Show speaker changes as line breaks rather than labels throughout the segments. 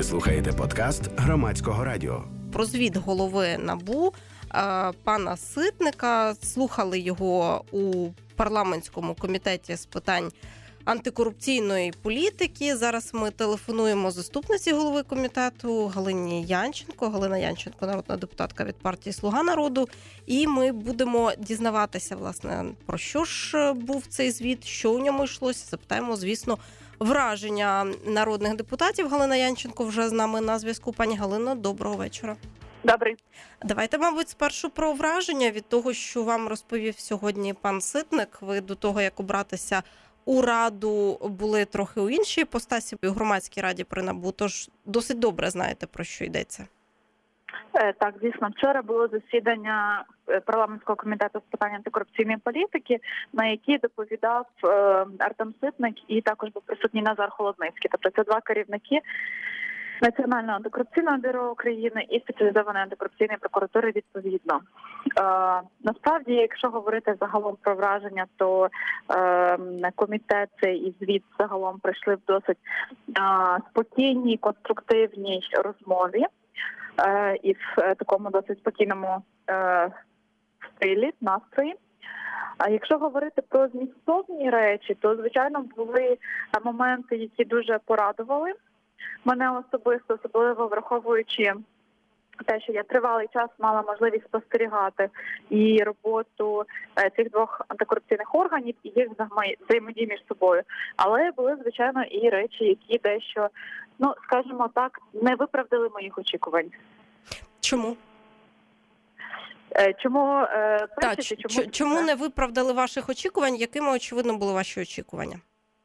Ви слухаєте подкаст Громадського радіо.
Про звіт голови НАБУ пана Ситника. Слухали його у парламентському комітеті з питань антикорупційної політики. Зараз ми телефонуємо заступниці голови комітету Галині Янченко. Галина Янченко, народна депутатка від партії «Слуга народу». І ми будемо дізнаватися, власне, про що ж був цей звіт, що у ньому йшлося. Запитаємо, звісно, враження народних депутатів. Галина Янченко вже з нами на зв'язку. Пані Галино, доброго вечора.
Добрий.
Давайте, мабуть, спершу про враження від того, що вам розповів сьогодні пан Ситник. Ви до того, як обратися у Раду, були трохи у іншій постасі у громадській раді при НАБУ, тож досить добре знаєте, про що йдеться.
Так, звісно, вчора було засідання парламентського комітету з питань антикорупційної політики, на якій доповідав Артем Ситник і також був присутній Назар Холодницький. Тобто це два керівники Національного антикорупційного бюро України і спеціалізованої антикорупційної прокуратури відповідно. Насправді, якщо говорити загалом про враження, то комітет і звіт загалом прийшли в досить спокійній, конструктивній розмові і в такому досить спокійному стилі, настрої. А якщо говорити про змістовні речі, то, звичайно, були моменти, які дуже порадували мене особисто, особливо враховуючи те, що я тривалий час мала можливість спостерігати і роботу цих двох антикорупційних органів, і їх взаємодії між собою. Але були, звичайно, і речі, які дещо, скажімо так, не виправдали моїх очікувань.
Чому?
Чому
не виправдали ваших очікувань? Якими, очевидно, були ваші очікування?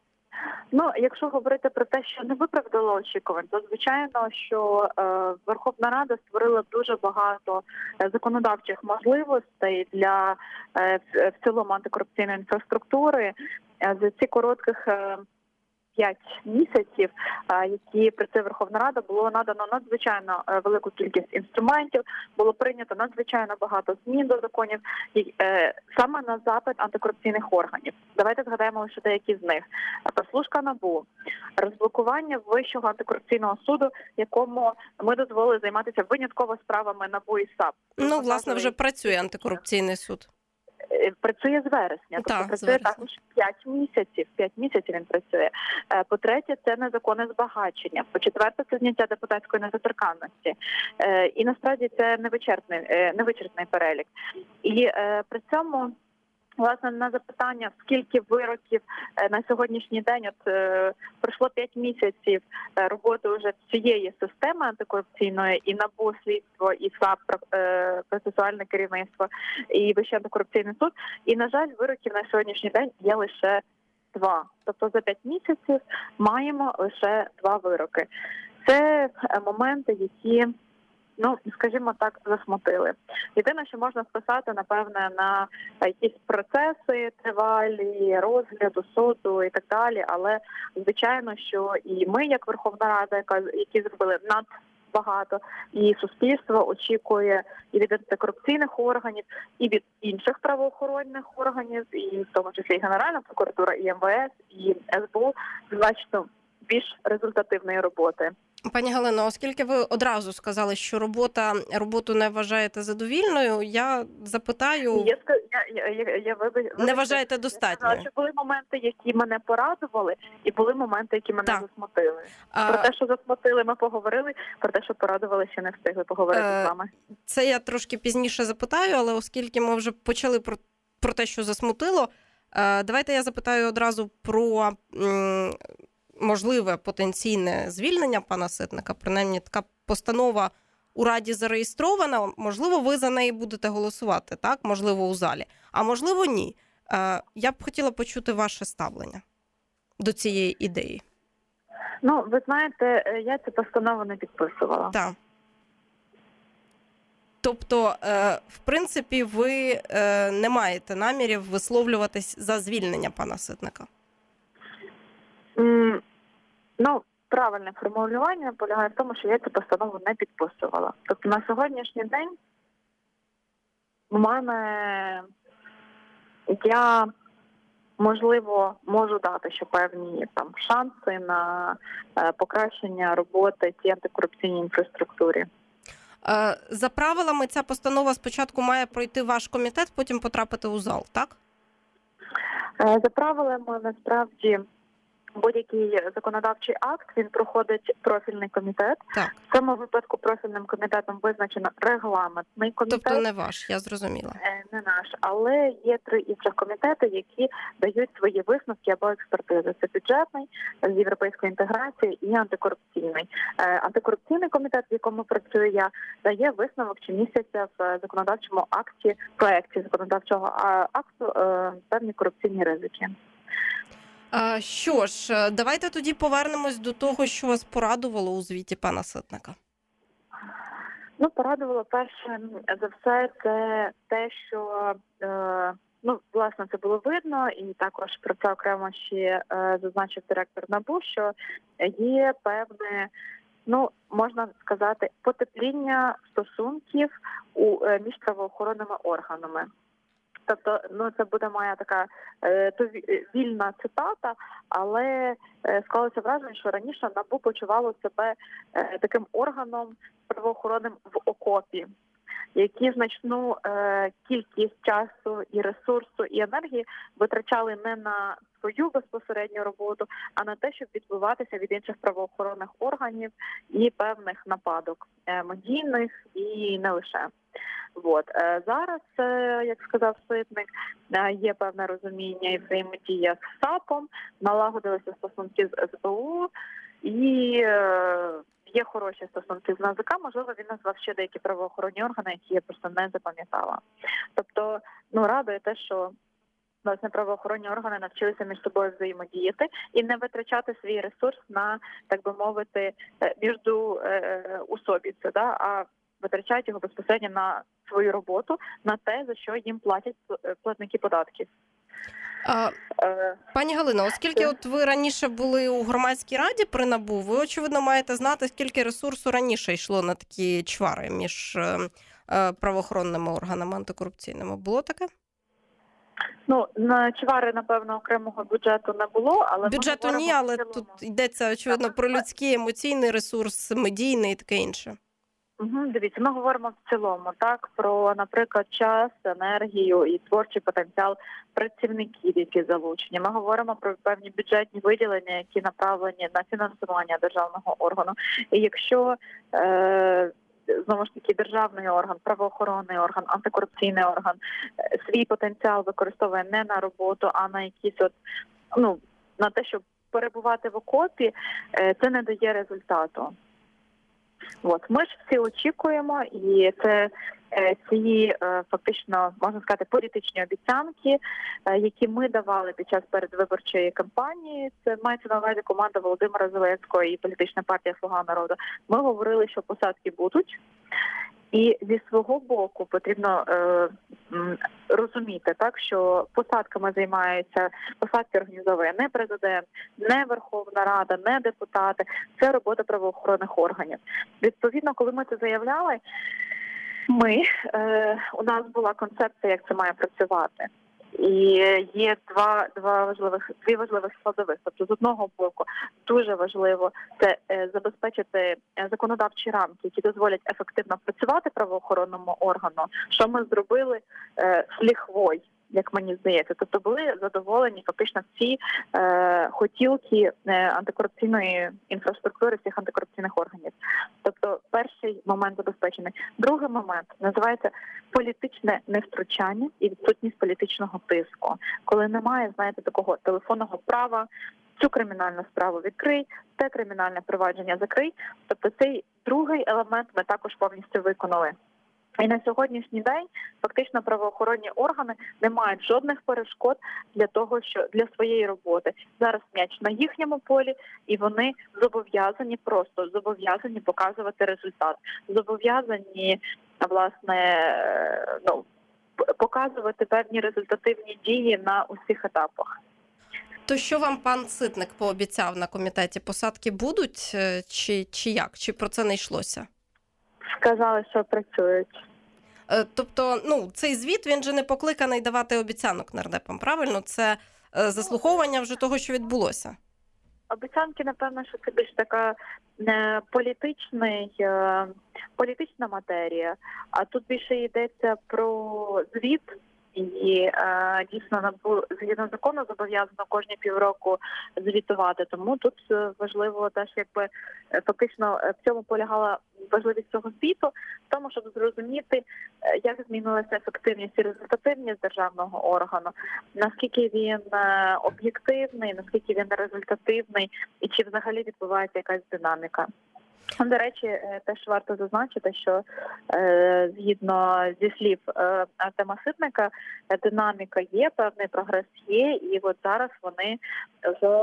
Якщо говорити про те, що не виправдало очікувань, то звичайно, що Верховна Рада створила дуже багато законодавчих можливостей для в цілому антикорупційної інфраструктури. За ці коротких 5 місяців, які працює Верховна Рада, було надано надзвичайно велику кількість інструментів, було прийнято надзвичайно багато змін до законів, саме на запит антикорупційних органів. Давайте згадаємо лише деякі з них. Прослушка НАБУ, розблокування Вищого антикорупційного суду, якому ми дозволили займатися винятково справами НАБУ і САП.
Власне, вже працює антикорупційний суд.
Працює з вересня, працює також 5 місяців. 5 місяців він працює. По-третє, це незаконне збагачення. По-четверте, це зняття депутатської недоторканності. І насправді це невичерпний перелік. І при цьому, власне, на запитання, скільки вироків на сьогоднішній день, пройшло 5 місяців роботи вже цієї системи антикорупційної, і НАБУ, слідство, і САП, процесуальне керівництво, і Вищий антикорупційний суд. І, на жаль, вироків на сьогоднішній день є лише 2. Тобто за 5 місяців маємо лише 2 вироки. Це моменти, які, скажімо так, засмутили. Єдине, що можна списати, напевне, на якісь процеси тривалі, розгляду суду і так далі, але, звичайно, що і ми, як Верховна Рада, які зробили надбагато, і суспільство очікує і від антикорупційних органів, і від інших правоохоронних органів, і в тому числі і Генеральна прокуратура, і МВС, і СБУ, значно більш результативної роботи.
Пані Галино, оскільки ви одразу сказали, що роботу не вважаєте задовільною, я запитаю... Не вважаєте достатньою?
Я сказала, що були моменти, які мене порадували, і були моменти, які мене засмутили. Про те, що засмутили, ми поговорили, про те, що порадували, ще не встигли поговорити з вами.
Це я трошки пізніше запитаю, але оскільки ми вже почали про те, що засмутило, давайте я запитаю одразу про... можливе потенційне звільнення пана Ситника, принаймні така постанова у Раді зареєстрована, можливо, ви за неї будете голосувати, так? Можливо, у залі, а можливо, ні. Я б хотіла почути ваше ставлення до цієї ідеї.
Ви знаєте, я цю постанову не підписувала.
Так. Тобто, в принципі, ви не маєте намірів висловлюватись за звільнення пана Ситника?
Правильне формулювання полягає в тому, що я цю постанову не підписувала. Тобто на сьогоднішній день у мене я можливо, можу дати ще певні там шанси на покращення роботи цій антикорупційній інфраструктурі.
За правилами ця постанова спочатку має пройти ваш комітет, потім потрапити у зал, так?
За правилами, насправді, будь-який законодавчий акт, він проходить профільний комітет.
Так.
В цьому випадку профільним комітетом визначено регламентний комітет.
Тобто не ваш, я зрозуміла.
Не наш, але є 3 інших комітети, які дають свої висновки або експертизи. Це бюджетний, з європейської інтеграції і антикорупційний. Антикорупційний комітет, в якому працюю я, дає висновок, чи містяться в законодавчому проекті законодавчого акту певні корупційні ризики.
Що ж, давайте тоді повернемось до того, що вас порадувало у звіті пана Ситника.
Порадувало перше за все це те, що, власне, це було видно, і також про це окремо ще зазначив директор НАБУ, що є певне, можна сказати, потепління стосунків між правоохоронними органами. Тобто, це буде моя така вільна цитата, але склалося враження, що раніше НАБУ почувало себе таким органом правоохоронним в окопі, які значну кількість часу і ресурсу і енергії витрачали не на свою безпосередню роботу, а на те, щоб відбиватися від інших правоохоронних органів і певних нападок, медійних і не лише. Зараз, як сказав Ситник, є певне розуміння і взаємодія з САПом, налагодилися стосунки з СБУ і є хороші стосунки з НАЗК. Можливо, він назвав ще деякі правоохоронні органи, які я просто не запам'ятала. Тобто, радує те, що власне правоохоронні органи навчилися між собою взаємодіяти і не витрачати свій ресурс на, так би мовити, міждоусобіці, а витрачають його безпосередньо на свою роботу, на те, за що їм платять платники податків.
Пані Галино, оскільки ви раніше були у громадській раді при НАБУ, ви, очевидно, маєте знати, скільки ресурсу раніше йшло на такі чвари між правоохоронними органами антикорупційними. Було таке?
На чвари, напевно, окремого бюджету не було, але
бюджету ні, але тут йдеться, очевидно, про людський, емоційний ресурс, медійний і таке інше.
Дивіться, ми говоримо в цілому, про, наприклад, час, енергію і творчий потенціал працівників, які залучені. Ми говоримо про певні бюджетні виділення, які направлені на фінансування державного органу. І якщо знову ж таки державний орган, правоохоронний орган, антикорупційний орган свій потенціал використовує не на роботу, а на якісь на те, щоб перебувати в окопі, це не дає результату. Ми ж всі очікуємо, і це ці фактично, можна сказати, політичні обіцянки, які ми давали під час передвиборчої кампанії. Це мається на увазі команда Володимира Зеленського і політична партія «Слуга народу». Ми говорили, що посадки будуть. І зі свого боку потрібно розуміти, що посадками займаються, посадки організовує не президент, не Верховна Рада, не депутати. Це робота правоохоронних органів. Відповідно, коли ми це заявляли, у нас була концепція, як це має працювати. І є дві важливих складових. Тобто, з одного боку, дуже важливо це забезпечити законодавчі рамки, які дозволять ефективно працювати правоохоронному органу, що ми зробили з лихвою, як мені здається. Тобто були задоволені фактично всі хотілки антикорупційної інфраструктури всіх антикорупційних органів. Тобто перший момент забезпечений. Другий момент називається політичне невтручання і відсутність політичного тиску. Коли немає, такого телефонного права, цю кримінальну справу відкрий, те кримінальне провадження закрий. Тобто цей другий елемент ми також повністю виконали. І на сьогоднішній день фактично правоохоронні органи не мають жодних перешкод для того, що для своєї роботи. Зараз м'яч на їхньому полі, і вони зобов'язані показувати результат. Зобов'язані, власне, показувати певні результативні дії на усіх етапах.
То що вам пан Ситник пообіцяв на комітеті? Посадки будуть чи як? Чи про це не йшлося?
Сказали, що працюють.
Тобто, цей звіт, він же не покликаний давати обіцянок нардепам, правильно? Це заслуховування вже того, що відбулося?
Обіцянки, напевно, що це більш така політична матерія, а тут більше йдеться про звіт. І дійсно НАБУ згідно закону зобов'язано кожні півроку звітувати. Тому тут важливо теж, якби фактично в цьому полягала важливість цього звіту, в тому, щоб зрозуміти, як змінилася ефективність і результативність державного органу, наскільки він об'єктивний, наскільки він результативний, і чи взагалі відбувається якась динаміка. До речі, теж варто зазначити, що згідно зі слів Артема Ситника, динаміка є, певний прогрес є, і от зараз вони вже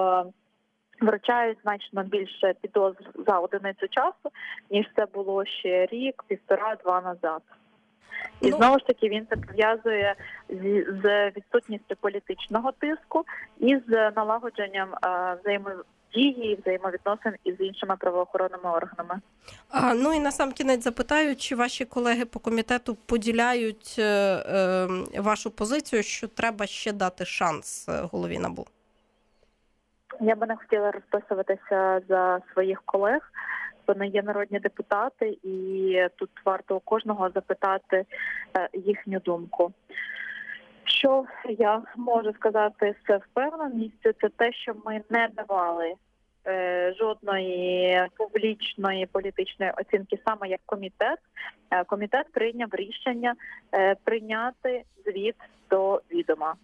вручають значно більше підозр за одиницю часу, ніж це було ще рік, 1,5-2 назад. І знову ж таки він це пов'язує з відсутністю політичного тиску і з налагодженням взаємодії, взаємовідносин із іншими правоохоронними органами.
Ну і насамкінець запитаю, чи ваші колеги по комітету поділяють вашу позицію, що треба ще дати шанс голові НАБУ?
Я би не хотіла розписуватися за своїх колег. Вони є народні депутати, і тут варто у кожного запитати їхню думку. Що я можу сказати з впевненістю, це те, що ми не давали жодної публічної політичної оцінки саме як комітет. Комітет прийняв рішення прийняти звіт до відома.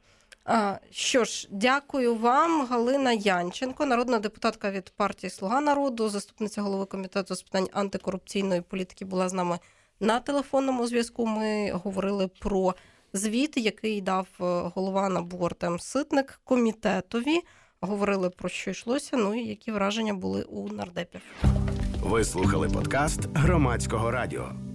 Що ж, дякую вам. Галина Янченко, народна депутатка від партії «Слуга народу», заступниця голови комітету з питань антикорупційної політики, була з нами на телефонному зв'язку. Ми говорили про звіт, який дав голова НАБУ Артем Ситник комітетові. Говорили, про що йшлося, ну і які враження були у нардепів.
Ви слухали подкаст Громадського радіо.